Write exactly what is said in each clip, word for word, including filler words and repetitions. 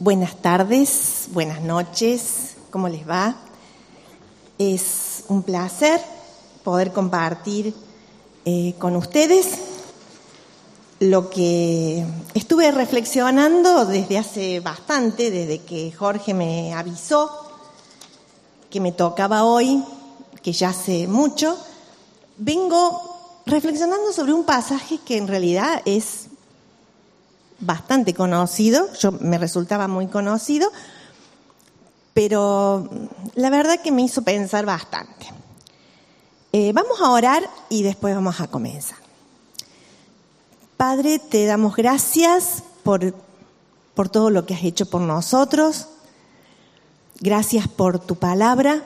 Buenas tardes, buenas noches, ¿cómo les va? Es un placer poder compartir eh, con ustedes lo que estuve reflexionando desde hace bastante, desde que Jorge me avisó que me tocaba hoy, que ya hace mucho. Vengo reflexionando sobre un pasaje que en realidad es bastante conocido, yo me resultaba muy conocido, pero la verdad que me hizo pensar bastante. Eh, vamos a orar y después vamos a comenzar. Padre, te damos gracias por, por todo lo que has hecho por nosotros. Gracias por tu palabra.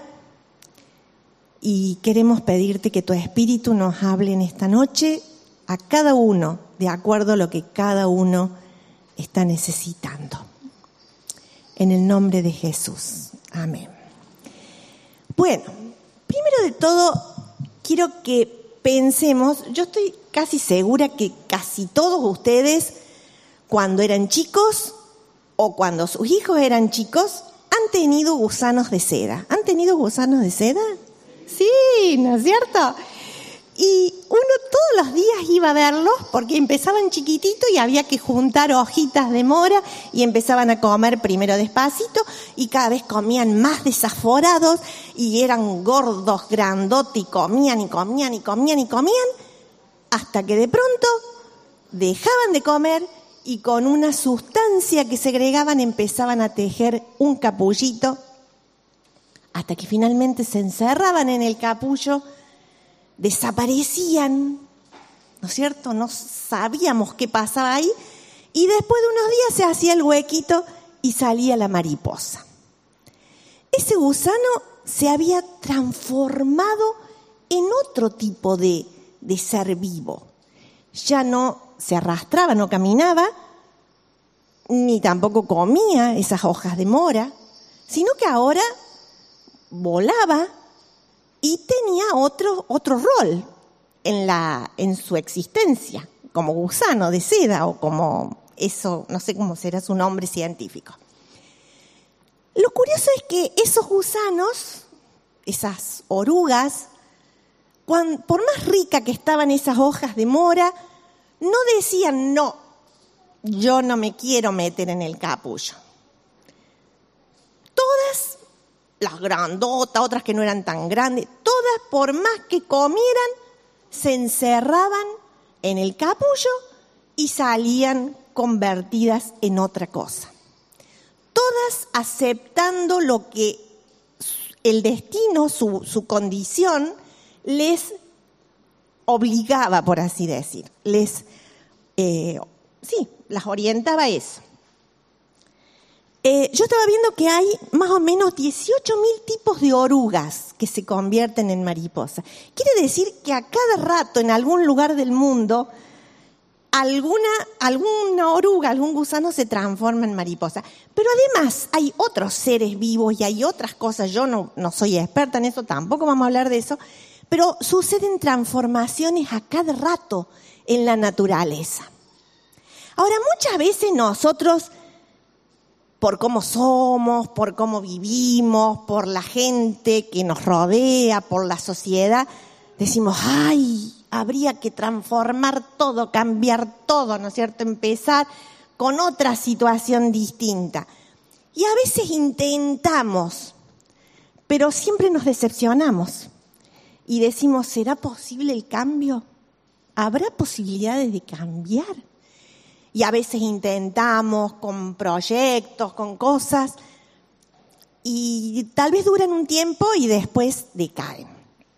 Y queremos pedirte que tu Espíritu nos hable en esta noche a cada uno, de acuerdo a lo que cada uno está necesitando. En el nombre de Jesús. Amén. Bueno, primero de todo, quiero que pensemos, yo estoy casi segura que casi todos ustedes, cuando eran chicos o cuando sus hijos eran chicos, han tenido gusanos de seda. ¿Han tenido gusanos de seda? Sí, ¿no es cierto? Y uno todos los días iba a verlos porque empezaban chiquititos y había que juntar hojitas de mora y empezaban a comer primero despacito y cada vez comían más desaforados y eran gordos, grandotes y comían y comían y comían y comían hasta que de pronto dejaban de comer y con una sustancia que segregaban empezaban a tejer un capullito hasta que finalmente se encerraban en el capullo. Desaparecían, ¿no es cierto? No sabíamos qué pasaba ahí. Y después de unos días se hacía el huequito y salía la mariposa. Ese gusano se había transformado en otro tipo de, de ser vivo. Ya no se arrastraba, no caminaba, ni tampoco comía esas hojas de mora, sino que ahora volaba y tenía otro, otro rol en, la, en su existencia, como gusano de seda o como eso, no sé cómo será su nombre científico. Lo curioso es que esos gusanos, esas orugas, cuando, por más rica que estaban esas hojas de mora, no decían, no, yo no me quiero meter en el capullo. Todas, las grandotas, otras que no eran tan grandes, todas por más que comieran, se encerraban en el capullo y salían convertidas en otra cosa. Todas aceptando lo que el destino, su, su condición, les obligaba, por así decir. Les, eh, sí, las orientaba a eso. Eh, yo estaba viendo que hay más o menos dieciocho mil tipos de orugas que se convierten en mariposa. Quiere decir que a cada rato en algún lugar del mundo alguna, alguna oruga, algún gusano se transforma en mariposa. Pero además hay otros seres vivos y hay otras cosas. Yo no, no soy experta en eso, tampoco vamos a hablar de eso. Pero suceden transformaciones a cada rato en la naturaleza. Ahora, muchas veces nosotros, por cómo somos, por cómo vivimos, por la gente que nos rodea, por la sociedad, decimos, ay, habría que transformar todo, cambiar todo, ¿no es cierto? Empezar con otra situación distinta. Y a veces intentamos, pero siempre nos decepcionamos. Y decimos, ¿será posible el cambio? ¿Habrá posibilidades de cambiar? Y a veces intentamos con proyectos, con cosas, y tal vez duran un tiempo y después decaen.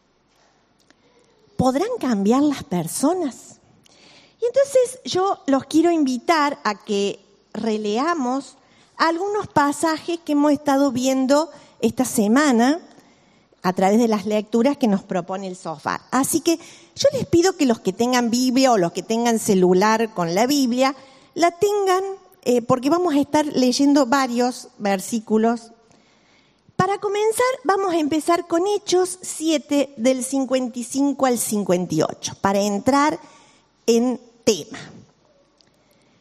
¿Podrán cambiar las personas? Y entonces yo los quiero invitar a que releamos algunos pasajes que hemos estado viendo esta semana a través de las lecturas que nos propone el Sofá. Así que yo les pido que los que tengan Biblia o los que tengan celular con la Biblia, la tengan, eh, porque vamos a estar leyendo varios versículos. Para comenzar, vamos a empezar con Hechos siete, del cincuenta y cinco al cincuenta y ocho, para entrar en tema.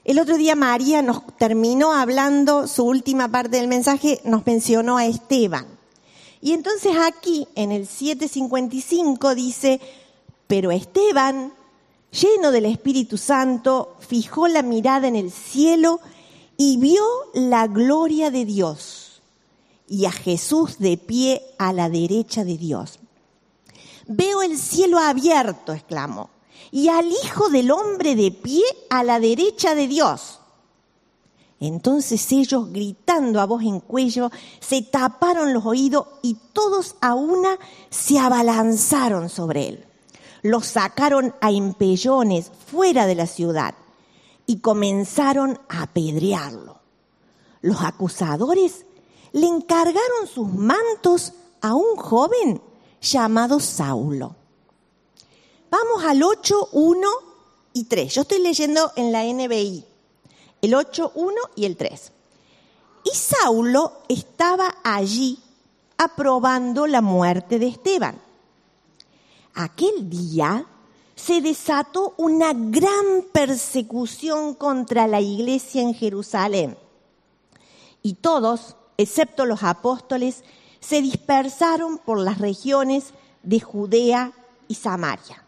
El otro día María nos terminó hablando, su última parte del mensaje nos mencionó a Esteban. Y entonces aquí en el siete cincuenta y cinco dice, pero Esteban, lleno del Espíritu Santo, fijó la mirada en el cielo y vio la gloria de Dios y a Jesús de pie a la derecha de Dios. Veo el cielo abierto, exclamó, y al Hijo del Hombre de pie a la derecha de Dios. Entonces ellos, gritando a voz en cuello, se taparon los oídos y todos a una se abalanzaron sobre él. Lo sacaron a empellones fuera de la ciudad y comenzaron a apedrearlo. Los acusadores le encargaron sus mantos a un joven llamado Saulo. Vamos al ocho, uno y tres. Yo estoy leyendo en la N B I, el ocho, uno y el tres. Y Saulo estaba allí aprobando la muerte de Esteban. Aquel día se desató una gran persecución contra la iglesia en Jerusalén. Y todos, excepto los apóstoles, se dispersaron por las regiones de Judea y Samaria.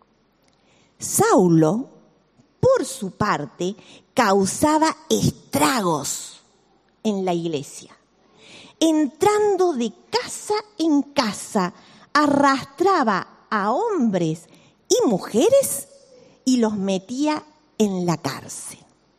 Saulo, por su parte, causaba estragos en la iglesia. Entrando de casa en casa, arrastraba a hombres y mujeres y los metía en la cárcel.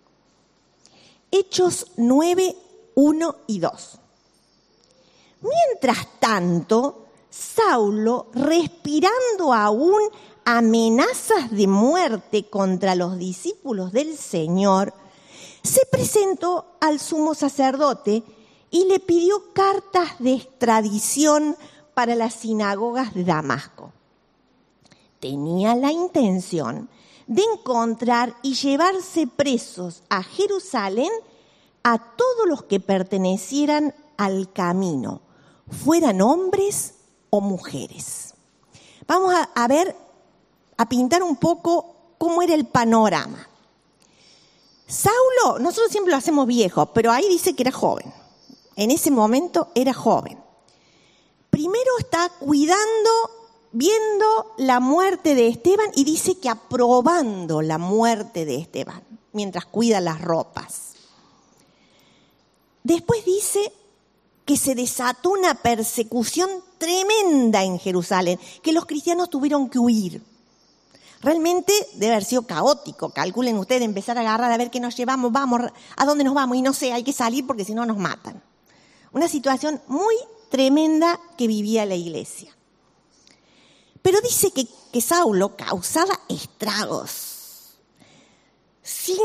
Hechos nueve, uno y dos. Mientras tanto, Saulo, respirando aún amenazas de muerte contra los discípulos del Señor, se presentó al sumo sacerdote y le pidió cartas de extradición para las sinagogas de Damasco. Tenía la intención de encontrar y llevarse presos a Jerusalén a todos los que pertenecieran al camino, fueran hombres o mujeres. Vamos a, a ver, a pintar un poco cómo era el panorama. Saulo, nosotros siempre lo hacemos viejo, pero ahí dice que era joven. En ese momento era joven. Primero está cuidando, viendo la muerte de Esteban y dice que aprobando la muerte de Esteban, mientras cuida las ropas. Después dice que se desató una persecución tremenda en Jerusalén, que los cristianos tuvieron que huir. Realmente debe haber sido caótico. Calculen ustedes, empezar a agarrar a ver qué nos llevamos, vamos, a dónde nos vamos, y no sé, hay que salir porque si no nos matan. Una situación muy tremenda que vivía la iglesia. Pero dice que, que Saulo causaba estragos, sin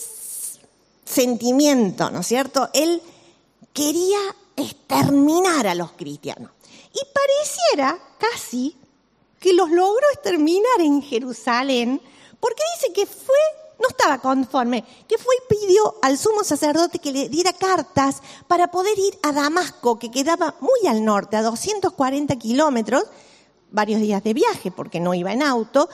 sentimiento, ¿no es cierto? Él quería exterminar a los cristianos. Y pareciera casi que los logró exterminar en Jerusalén, porque dice que fue, no estaba conforme, que fue y pidió al sumo sacerdote que le diera cartas para poder ir a Damasco, que quedaba muy al norte, a doscientos cuarenta kilómetros, varios días de viaje, porque no iba en auto,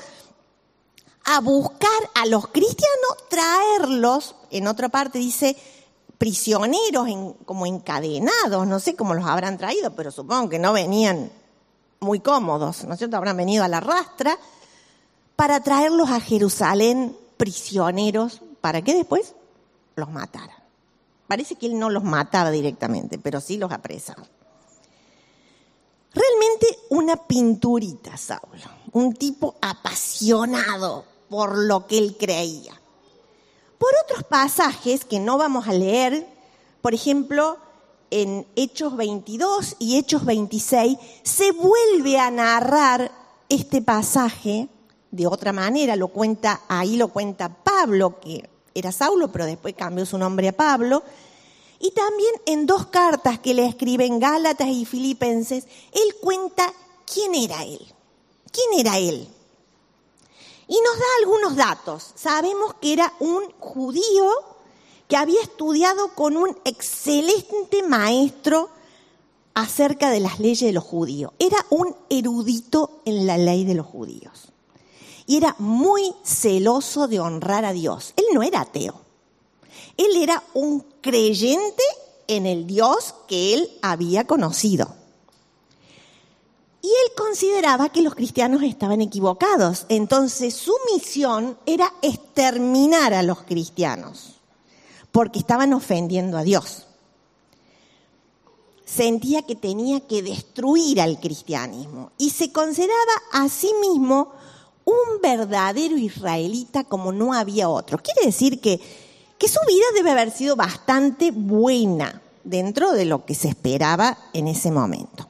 a buscar a los cristianos, traerlos, en otra parte dice, prisioneros, en, como encadenados, no sé cómo los habrán traído, pero supongo que no venían muy cómodos, ¿no es cierto? Habrán venido a la rastra para traerlos a Jerusalén prisioneros, para que después los mataran. Parece que él no los mataba directamente, pero sí los apresaba. Realmente una pinturita, Saulo, un tipo apasionado por lo que él creía. Por otros pasajes que no vamos a leer, por ejemplo, en Hechos veintidós y Hechos veintiséis, se vuelve a narrar este pasaje de otra manera. Lo cuenta, ahí lo cuenta Pablo, que era Saulo, pero después cambió su nombre a Pablo. Y también en dos cartas que le escriben Gálatas y Filipenses, él cuenta quién era él. ¿Quién era él? Y nos da algunos datos. Sabemos que era un judío que había estudiado con un excelente maestro acerca de las leyes de los judíos. Era un erudito en la ley de los judíos. Y era muy celoso de honrar a Dios. Él no era ateo. Él era un creyente en el Dios que él había conocido. Y él consideraba que los cristianos estaban equivocados. Entonces su misión era exterminar a los cristianos, porque estaban ofendiendo a Dios. Sentía que tenía que destruir al cristianismo y se consideraba a sí mismo un verdadero israelita como no había otro. Quiere decir que, que su vida debe haber sido bastante buena dentro de lo que se esperaba en ese momento.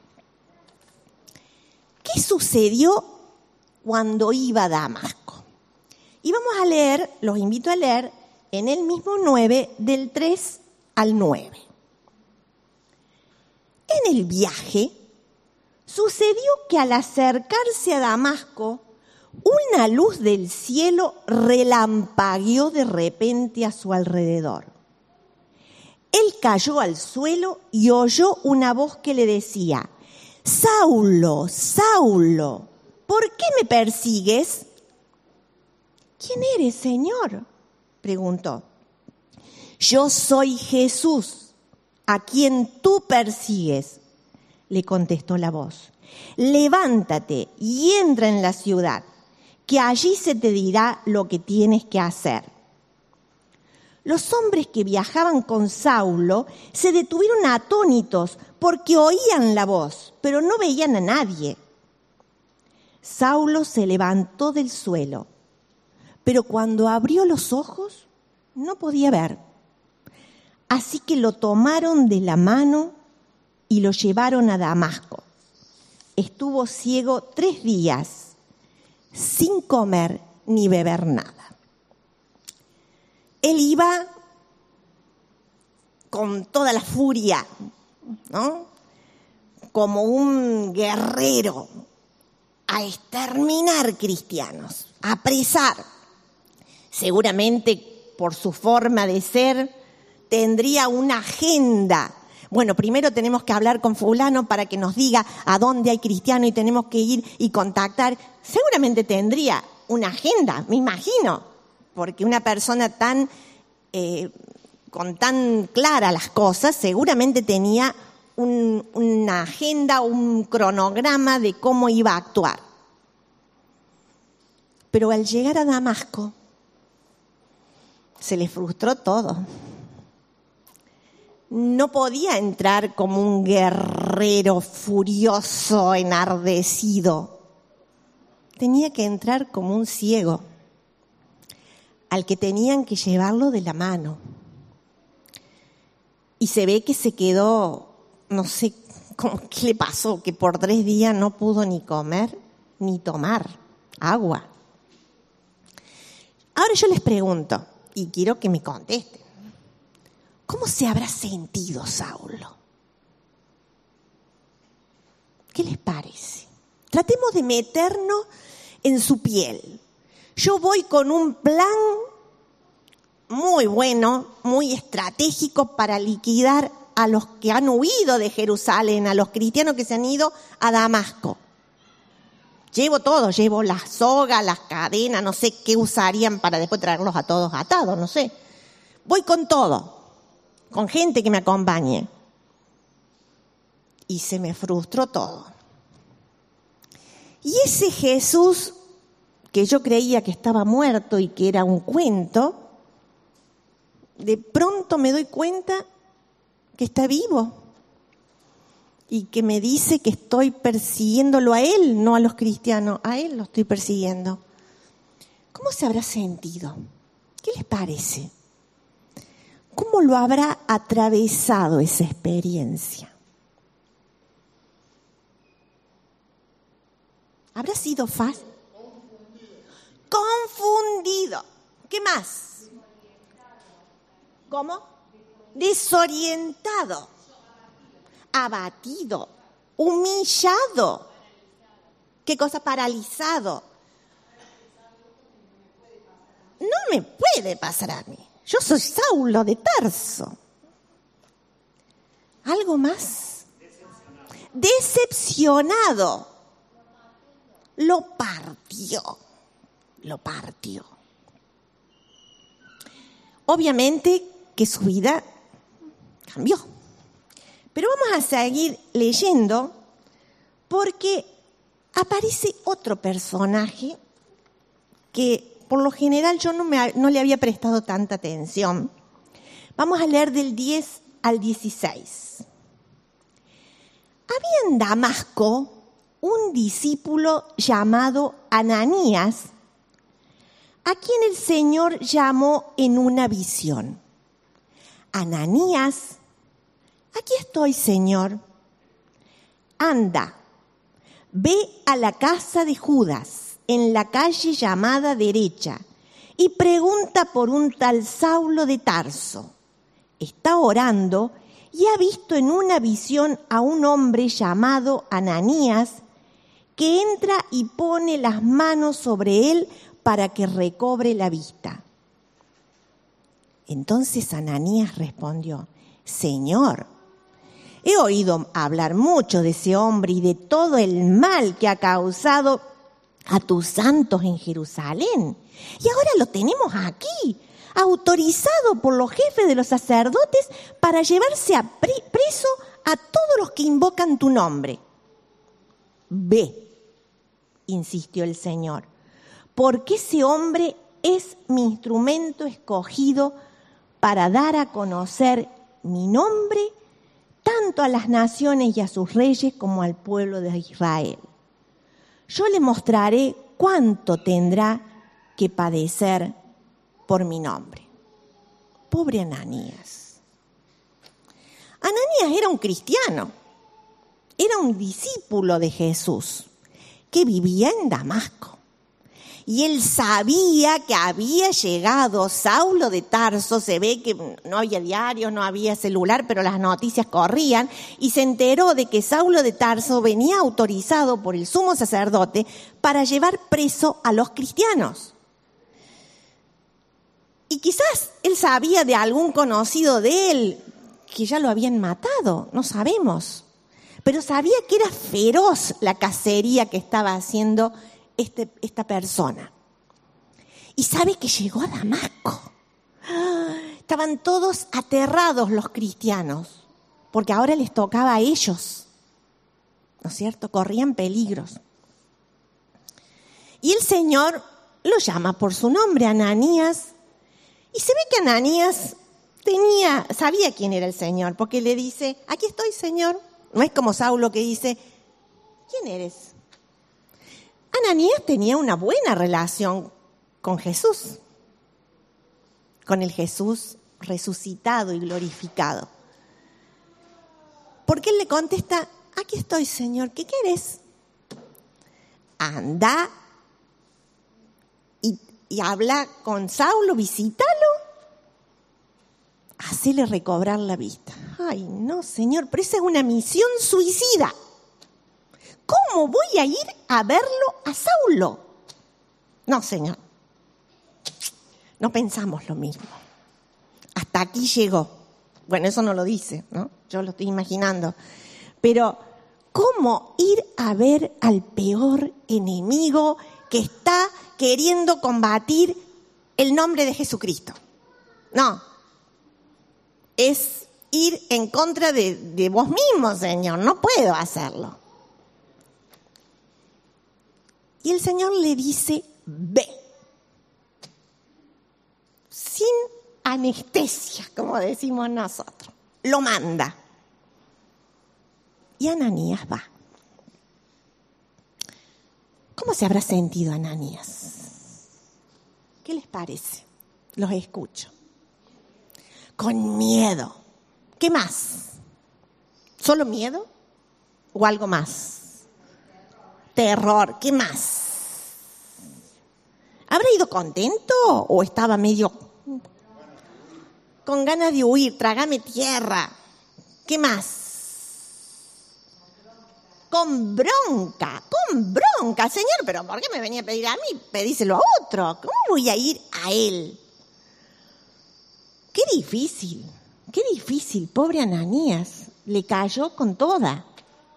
¿Qué sucedió cuando iba a Damasco? Y vamos a leer, los invito a leer, en el mismo nueve, del tres al nueve. En el viaje, sucedió que al acercarse a Damasco, una luz del cielo relampagueó de repente a su alrededor. Él cayó al suelo y oyó una voz que le decía: Saulo, Saulo, ¿por qué me persigues? ¿Quién eres, Señor?, preguntó. Yo soy Jesús, a quien tú persigues, le contestó la voz. Levántate y entra en la ciudad, que allí se te dirá lo que tienes que hacer. Los hombres que viajaban con Saulo se detuvieron atónitos porque oían la voz, pero no veían a nadie. Saulo se levantó del suelo, pero cuando abrió los ojos no podía ver. Así que lo tomaron de la mano y lo llevaron a Damasco. Estuvo ciego tres días, sin comer ni beber nada. Él iba con toda la furia, ¿no?, como un guerrero, a exterminar cristianos, a apresar. Seguramente por su forma de ser tendría una agenda. Bueno, primero tenemos que hablar con fulano para que nos diga a dónde hay cristiano y tenemos que ir y contactar. Seguramente tendría una agenda, me imagino, porque una persona tan eh, con tan claras las cosas seguramente tenía un, una agenda, un cronograma de cómo iba a actuar. Pero al llegar a Damasco se le frustró todo. No podía entrar como un guerrero furioso, enardecido. Tenía que entrar como un ciego, al que tenían que llevarlo de la mano. Y se ve que se quedó, no sé cómo, qué le pasó, que por tres días no pudo ni comer ni tomar agua. Ahora yo les pregunto, y quiero que me contesten. ¿Cómo se habrá sentido Saulo? ¿Qué les parece? Tratemos de meternos en su piel. Yo voy con un plan muy bueno, muy estratégico para liquidar a los que han huido de Jerusalén, a los cristianos que se han ido a Damasco. Llevo todo, llevo las sogas, las cadenas, no sé qué usarían para después traerlos a todos atados, no sé. Voy con todo. Con gente que me acompañe. Y se me frustró todo. Y ese Jesús, que yo creía que estaba muerto y que era un cuento, de pronto me doy cuenta que está vivo. Y que me dice que estoy persiguiéndolo a él, no a los cristianos. A él lo estoy persiguiendo. ¿Cómo se habrá sentido? ¿Qué les parece? ¿Cómo lo habrá atravesado esa experiencia? ¿Habrá sido fácil? Confundido. ¿Qué más? ¿Cómo? Desorientado. Abatido. Humillado. ¿Qué cosa? Paralizado. No me puede pasar a mí. Yo soy Saulo de Tarso. ¿Algo más? Decepcionado. Decepcionado. Lo partió. Lo partió. Obviamente que su vida cambió. Pero vamos a seguir leyendo porque aparece otro personaje que por lo general yo no, me, no le había prestado tanta atención. Vamos a leer del diez al dieciséis. Había en Damasco un discípulo llamado Ananías, a quien el Señor llamó en una visión. Ananías, aquí estoy, Señor. Anda, ve a la casa de Judas, en la calle llamada Derecha, y pregunta por un tal Saulo de Tarso. Está orando y ha visto en una visión a un hombre llamado Ananías, que entra y pone las manos sobre él para que recobre la vista. Entonces Ananías respondió: Señor, he oído hablar mucho de ese hombre y de todo el mal que ha causado a tus santos en Jerusalén. Y ahora lo tenemos aquí, autorizado por los jefes de los sacerdotes para llevarse a pre- preso a todos los que invocan tu nombre. Ve, insistió el Señor, porque ese hombre es mi instrumento escogido para dar a conocer mi nombre tanto a las naciones y a sus reyes como al pueblo de Israel. Yo le mostraré cuánto tendrá que padecer por mi nombre. Pobre Ananías. Ananías era un cristiano, era un discípulo de Jesús que vivía en Damasco. Y él sabía que había llegado Saulo de Tarso. Se ve que no había diarios, no había celular, pero las noticias corrían. Y se enteró de que Saulo de Tarso venía autorizado por el sumo sacerdote para llevar preso a los cristianos. Y quizás él sabía de algún conocido de él que ya lo habían matado, no sabemos. Pero sabía que era feroz la cacería que estaba haciendo Este, esta persona. Y sabe que llegó a Damasco. Estaban todos aterrados los cristianos, porque ahora les tocaba a ellos, ¿no es cierto? Corrían peligros. Y el Señor lo llama por su nombre, Ananías, y se ve que Ananías tenía, sabía quién era el Señor, porque le dice: aquí estoy, Señor. No es como Saulo que dice: ¿quién eres? Ananías tenía una buena relación con Jesús, con el Jesús resucitado y glorificado. Porque él le contesta: aquí estoy, Señor, ¿qué querés? Anda y, y habla con Saulo, visítalo, hacele recobrar la vista. Ay, no, Señor, pero esa es una misión suicida. ¿Cómo voy a ir a verlo a Saulo? No, Señor. No pensamos lo mismo. Hasta aquí llegó. Bueno, eso no lo dice, ¿no? Yo lo estoy imaginando. Pero, ¿cómo ir a ver al peor enemigo que está queriendo combatir el nombre de Jesucristo? No. Es ir en contra de, de vos mismo, Señor. No puedo hacerlo. Y el Señor le dice: ve. Sin anestesia, como decimos nosotros. Lo manda. Y Ananías va. ¿Cómo se habrá sentido Ananías? ¿Qué les parece? Los escucho. Con miedo. ¿Qué más? ¿Solo miedo? ¿O algo más? Terror, ¿qué más? ¿Habrá ido contento o estaba medio con ganas de huir? Trágame tierra. ¿Qué más? Con bronca, con bronca. Señor, ¿pero por qué me venía a pedir a mí? Pedíselo a otro. ¿Cómo voy a ir a él? Qué difícil, qué difícil. Pobre Ananías, le cayó con toda.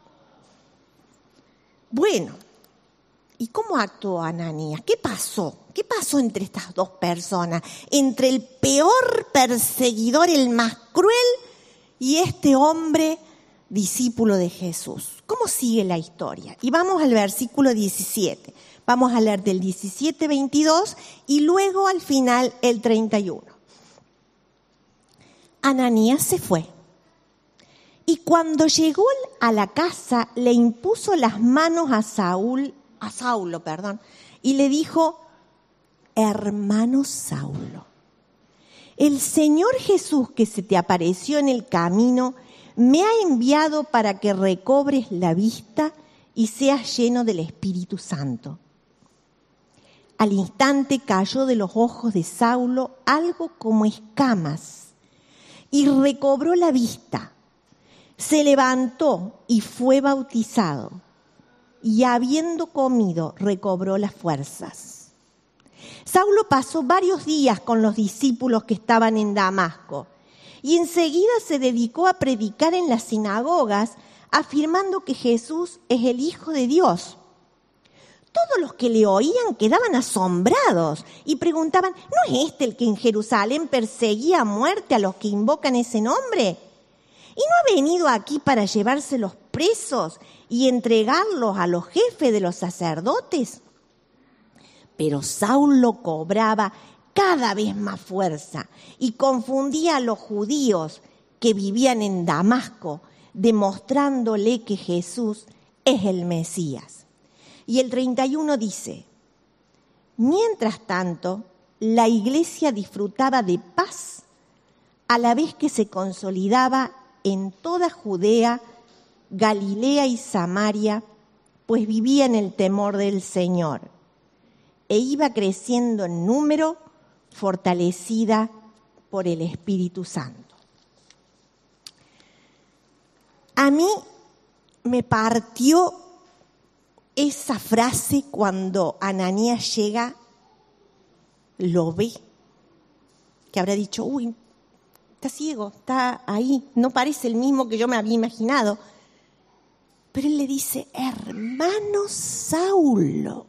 Bueno, ¿y cómo actuó Ananías? ¿Qué pasó? ¿Qué pasó entre estas dos personas? Entre el peor perseguidor, el más cruel, y este hombre discípulo de Jesús. ¿Cómo sigue la historia? Y vamos al versículo diecisiete. Vamos a leer del diecisiete, veintidós y luego al final el treinta y uno. Ananías se fue y cuando llegó a la casa le impuso las manos a Saúl, a Saulo, perdón, y le dijo: hermano Saulo, el Señor Jesús que se te apareció en el camino me ha enviado para que recobres la vista y seas lleno del Espíritu Santo. Al instante cayó de los ojos de Saulo algo como escamas y recobró la vista. Se levantó y fue bautizado, y habiendo comido recobró las fuerzas. Saulo pasó varios días con los discípulos que estaban en Damasco y enseguida se dedicó a predicar en las sinagogas, afirmando que Jesús es el Hijo de Dios. Todos los que le oían quedaban asombrados y preguntaban: ¿no es este el que en Jerusalén perseguía a muerte a los que invocan ese nombre? ¿Y no ha venido aquí para llevárselos presos y entregarlos a los jefes de los sacerdotes? Pero Saulo cobraba cada vez más fuerza y confundía a los judíos que vivían en Damasco, demostrándole que Jesús es el Mesías. Y el treinta y uno dice: mientras tanto, la iglesia disfrutaba de paz a la vez que se consolidaba en toda Judea, Galilea y Samaria, pues vivía en el temor del Señor, e iba creciendo en número, fortalecida por el Espíritu Santo. A mí me partió esa frase cuando Ananías llega, lo ve, que habrá dicho: uy, está ciego, está ahí, no parece el mismo que yo me había imaginado. Pero él le dice: hermano Saulo.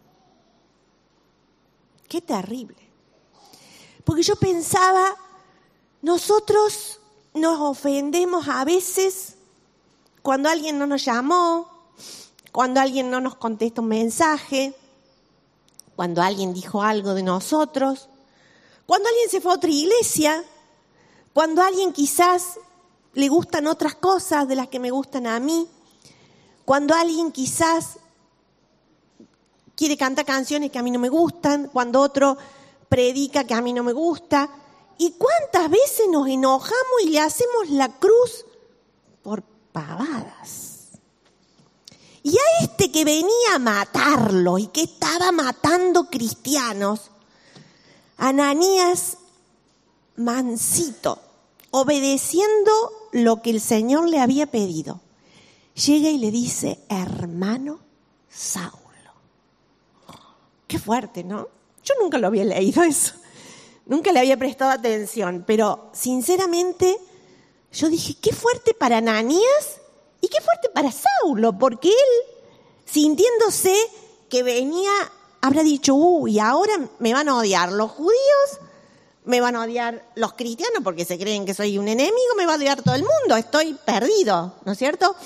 Qué terrible. Porque yo pensaba, nosotros nos ofendemos a veces cuando alguien no nos llamó, cuando alguien no nos contesta un mensaje, cuando alguien dijo algo de nosotros, cuando alguien se fue a otra iglesia, cuando a alguien quizás le gustan otras cosas de las que me gustan a mí, cuando alguien quizás quiere cantar canciones que a mí no me gustan, cuando otro predica que a mí no me gusta. ¿Y cuántas veces nos enojamos y le hacemos la cruz por pavadas? Y a este que venía a matarlo y que estaba matando cristianos, Ananías, mansito, obedeciendo lo que el Señor le había pedido, llega y le dice: hermano Saulo. Qué fuerte, ¿no? Yo nunca lo había leído eso, nunca le había prestado atención, pero sinceramente yo dije: qué fuerte para Ananías y qué fuerte para Saulo, porque él, sintiéndose que venía, habrá dicho: uy, ahora me van a odiar los judíos, me van a odiar los cristianos porque se creen que soy un enemigo, me va a odiar todo el mundo, estoy perdido, ¿no es cierto?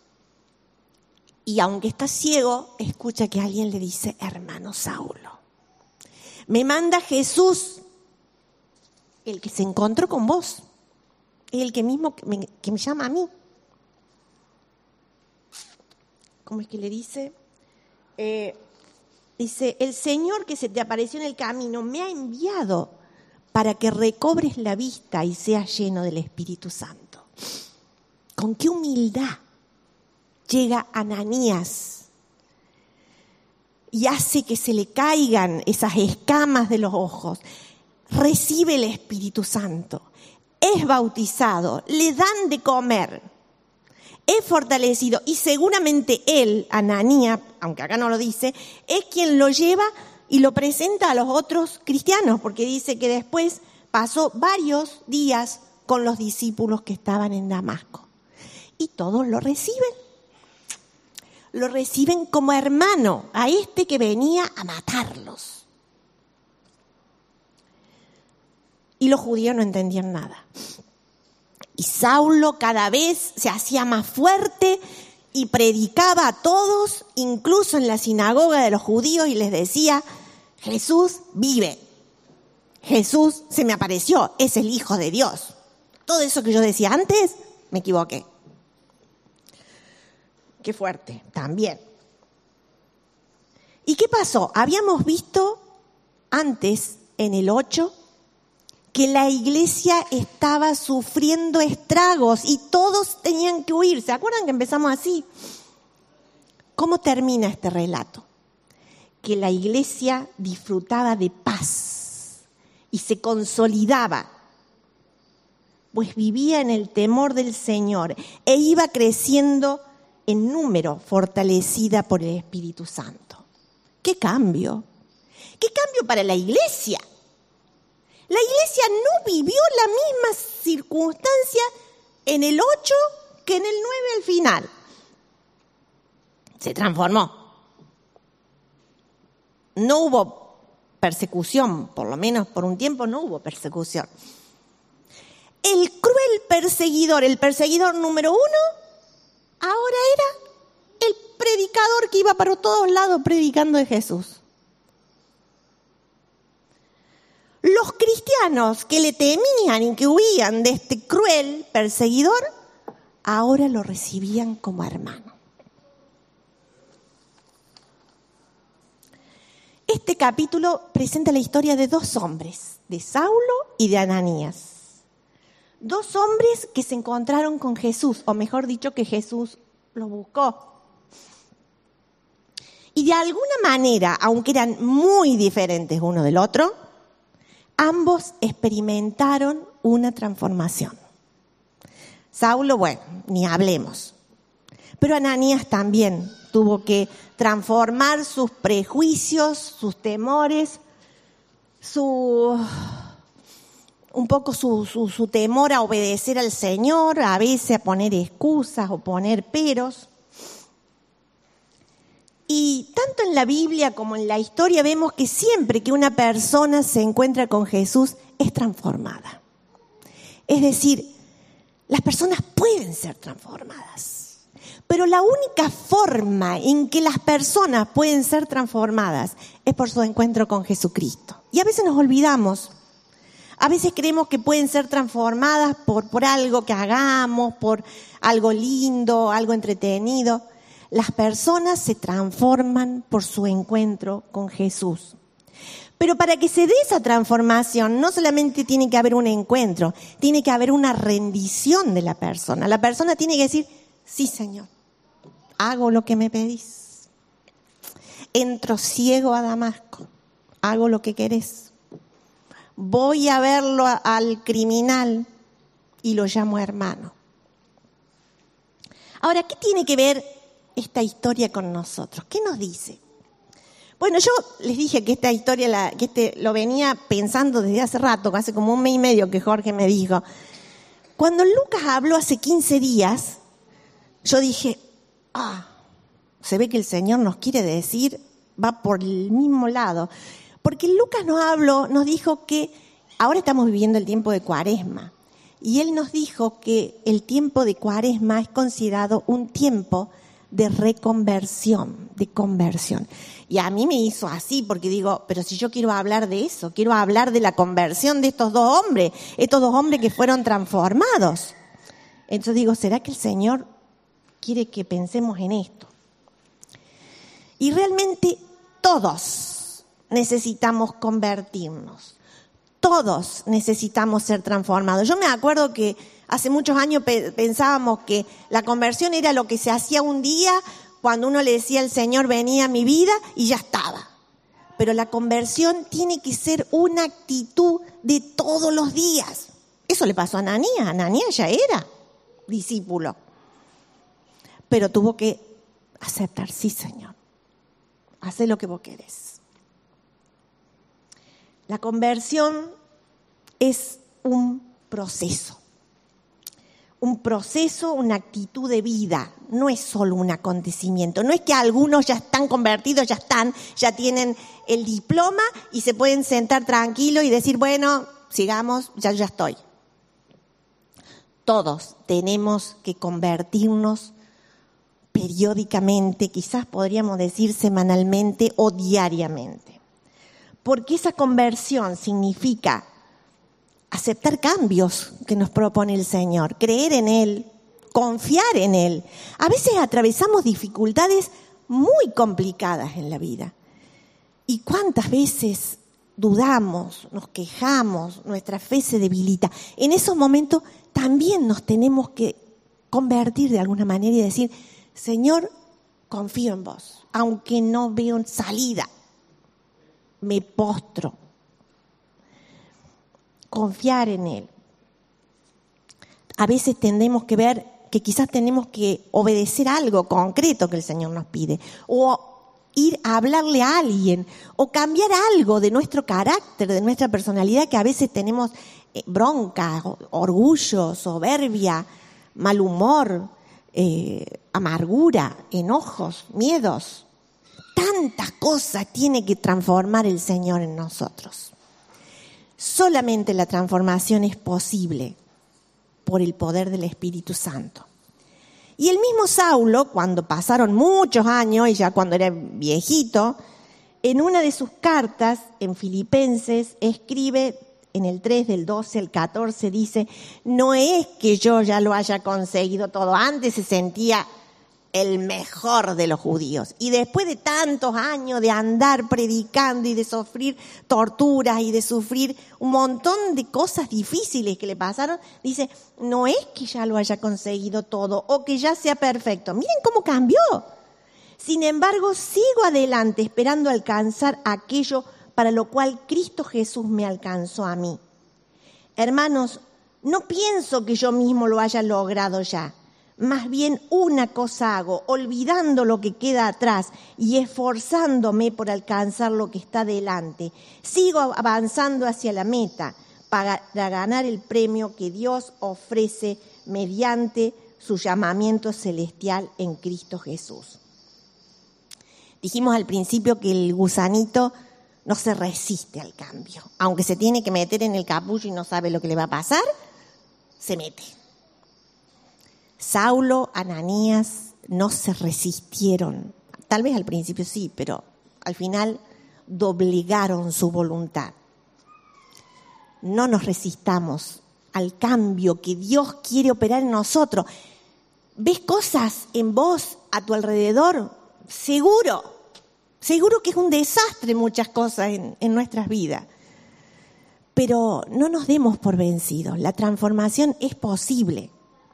Y aunque está ciego, escucha que alguien le dice: hermano Saulo, me manda Jesús, el que se encontró con vos, el que mismo que me, que me llama a mí. ¿Cómo es que le dice? Eh, dice: el Señor que se te apareció en el camino me ha enviado para que recobres la vista y seas lleno del Espíritu Santo. ¿Con qué humildad llega Ananías y hace que se le caigan esas escamas de los ojos? Recibe el Espíritu Santo, es bautizado, le dan de comer, es fortalecido y seguramente él, Ananías, aunque acá no lo dice, es quien lo lleva y lo presenta a los otros cristianos, porque dice que después pasó varios días con los discípulos que estaban en Damasco y todos lo reciben. Lo reciben como hermano a este que venía a matarlos. y los judíos no entendían nada. Y Saulo cada vez se hacía más fuerte y predicaba a todos, incluso en la sinagoga de los judíos, y les decía: Jesús vive, Jesús se me apareció, es el Hijo de Dios. Todo eso que yo decía antes, me equivoqué. Qué fuerte, también. ¿Y qué pasó? Habíamos visto antes, en el ocho, que la iglesia estaba sufriendo estragos y todos tenían que huir. ¿Se acuerdan que empezamos así? ¿Cómo termina este relato? Que la iglesia disfrutaba de paz y se consolidaba, pues vivía en el temor del Señor e iba creciendo en número, fortalecida por el Espíritu Santo. ¡Qué cambio! ¡Qué cambio para la iglesia! La iglesia no vivió la misma circunstancia en el ocho que en el nueve al final. Se transformó. No hubo persecución, por lo menos por un tiempo no hubo persecución. El cruel perseguidor, el perseguidor número uno, ahora era el predicador que iba para todos lados predicando de Jesús. Los cristianos que le temían y que huían de este cruel perseguidor, ahora lo recibían como hermano. Este capítulo presenta la historia de dos hombres, de Saulo y de Ananías. Dos hombres que se encontraron con Jesús, o mejor dicho, que Jesús los buscó. Y de alguna manera, aunque eran muy diferentes uno del otro, ambos experimentaron una transformación. Saulo, bueno, ni hablemos. Pero Ananías también tuvo que transformar sus prejuicios, sus temores, su, un poco su, su, su temor a obedecer al Señor, a veces a poner excusas o poner peros. Y tanto en la Biblia como en la historia vemos que siempre que una persona se encuentra con Jesús es transformada. Es decir, las personas pueden ser transformadas, pero la única forma en que las personas pueden ser transformadas es por su encuentro con Jesucristo. Y a veces nos olvidamos, a veces creemos que pueden ser transformadas por, por algo que hagamos, por algo lindo, algo entretenido. Las personas se transforman por su encuentro con Jesús. Pero para que se dé esa transformación, no solamente tiene que haber un encuentro, tiene que haber una rendición de la persona. La persona tiene que decir: sí, Señor, hago lo que me pedís. Entro ciego a Damasco, hago lo que querés. Voy a verlo al criminal y lo llamo hermano. Ahora, ¿qué tiene que ver esta historia con nosotros? ¿Qué nos dice? Bueno, yo les dije que esta historia, la, que este, lo venía pensando desde hace rato, hace como un mes y medio que Jorge me dijo. Cuando Lucas habló hace quince días, yo dije, ah, se ve que el Señor nos quiere decir, va por el mismo lado. Porque Lucas nos habló, nos dijo que ahora estamos viviendo el tiempo de Cuaresma. Y él nos dijo que el tiempo de Cuaresma es considerado un tiempo de reconversión, de conversión. Y a mí me hizo así, porque digo, pero si yo quiero hablar de eso, quiero hablar de la conversión de estos dos hombres, estos dos hombres que fueron transformados. Entonces digo, ¿será que el Señor quiere que pensemos en esto? Y realmente todos necesitamos convertirnos. Todos necesitamos ser transformados. Yo me acuerdo que hace muchos años pe- pensábamos que la conversión era lo que se hacía un día cuando uno le decía al Señor, venía a mi vida y ya estaba. Pero la conversión tiene que ser una actitud de todos los días. Eso le pasó a Ananías. Ananías ya era discípulo. Pero tuvo que aceptar, sí, Señor, haz lo que vos querés. La conversión es un proceso. Un proceso, una actitud de vida, no es solo un acontecimiento. No es que algunos ya están convertidos, ya están, ya tienen el diploma y se pueden sentar tranquilos y decir, bueno, sigamos, ya ya estoy. Todos tenemos que convertirnos periódicamente, quizás podríamos decir semanalmente o diariamente. Porque esa conversión significa aceptar cambios que nos propone el Señor, creer en Él, confiar en Él. A veces atravesamos dificultades muy complicadas en la vida. ¿Y cuántas veces dudamos, nos quejamos, nuestra fe se debilita? En esos momentos también nos tenemos que convertir de alguna manera y decir, Señor, confío en vos, aunque no veo salida, me postro. Confiar en Él. A veces tendemos que ver que quizás tenemos que obedecer algo concreto que el Señor nos pide, o ir a hablarle a alguien, o cambiar algo de nuestro carácter, de nuestra personalidad, que a veces tenemos bronca, orgullo, soberbia, mal humor, eh, amargura, enojos, miedos. Tantas cosas tiene que transformar el Señor en nosotros. Solamente la transformación es posible por el poder del Espíritu Santo. Y el mismo Saulo, cuando pasaron muchos años, y ya cuando era viejito, en una de sus cartas, en Filipenses, escribe en el tres, del doce al catorce, dice, no es que yo ya lo haya conseguido todo, antes se sentía el mejor de los judíos. Y después de tantos años de andar predicando y de sufrir torturas y de sufrir un montón de cosas difíciles que le pasaron, dice, no es que ya lo haya conseguido todo o que ya sea perfecto. Miren cómo cambió. Sin embargo, sigo adelante esperando alcanzar aquello para lo cual Cristo Jesús me alcanzó a mí. Hermanos, no pienso que yo mismo lo haya logrado ya. Más bien una cosa hago, olvidando lo que queda atrás y esforzándome por alcanzar lo que está delante. Sigo avanzando hacia la meta para ganar el premio que Dios ofrece mediante su llamamiento celestial en Cristo Jesús. Dijimos al principio que el gusanito no se resiste al cambio. Aunque se tiene que meter en el capullo y no sabe lo que le va a pasar, se mete. Saulo, Ananías no se resistieron. Tal vez al principio sí, pero al final doblegaron su voluntad. No nos resistamos al cambio que Dios quiere operar en nosotros. ¿Ves cosas en vos, a tu alrededor? Seguro, seguro que es un desastre muchas cosas en, en nuestras vidas. Pero no nos demos por vencidos. La transformación es posible.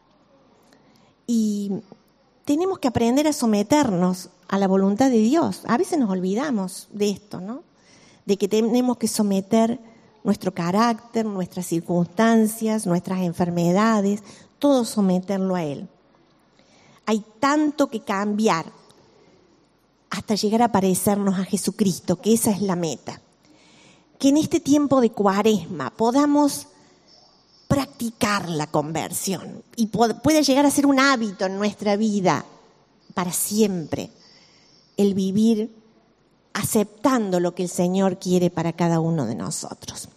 Y tenemos que aprender a someternos a la voluntad de Dios. A veces nos olvidamos de esto, ¿no? De que tenemos que someter nuestro carácter, nuestras circunstancias, nuestras enfermedades, todo someterlo a Él. Hay tanto que cambiar hasta llegar a parecernos a Jesucristo, que esa es la meta. Que en este tiempo de Cuaresma podamos practicar la conversión y pueda llegar a ser un hábito en nuestra vida para siempre, el vivir aceptando lo que el Señor quiere para cada uno de nosotros.